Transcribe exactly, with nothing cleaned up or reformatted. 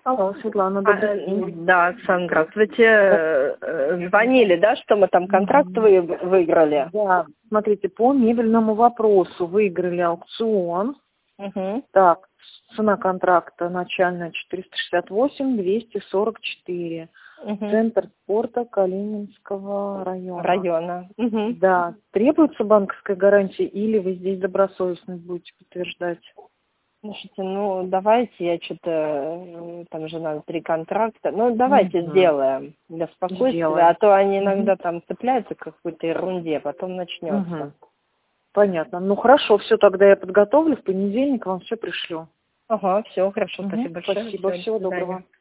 Алло, Светлана, А, добрый э, день. да, Оксана, здравствуйте. Э, Звонили, да, что мы там контракт вы выиграли? Да, смотрите, по мебельному вопросу выиграли аукцион. Угу. Так, цена контракта начальная четыреста шестьдесят восемь двести сорок четыре. Угу. Центр спорта Калининского района. Района. Угу. Да, требуется банковская гарантия или вы здесь добросовестность будете подтверждать? Слушайте, ну давайте, я что-то, там же надо три контракта, ну давайте Мгм. сделаем для спокойствия, Сделаем. а то они Мгм. иногда там цепляются к какой-то ерунде, потом начнется. Мгм. Понятно. Ну хорошо, все, тогда я подготовлю, в понедельник вам все пришлю. Ага, все, хорошо, Мгм. спасибо большое. Спасибо, Всё, до всего свидания. доброго.